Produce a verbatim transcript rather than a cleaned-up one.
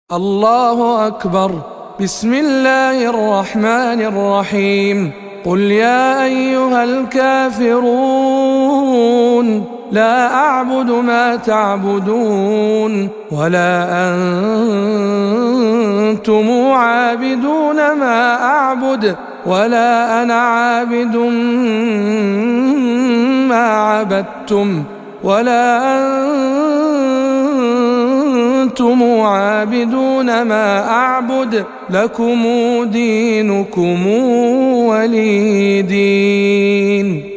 الله أكبر. بسم الله الرحمن الرحيم. قل يا أيها الكافرون لا أعبد ما تعبدون ولا أنتم عابدون ما أعبد ولا أنا عابد ما عبدتم ولا أنتم عابدون ما أعبد لكم دينكم ولي دين.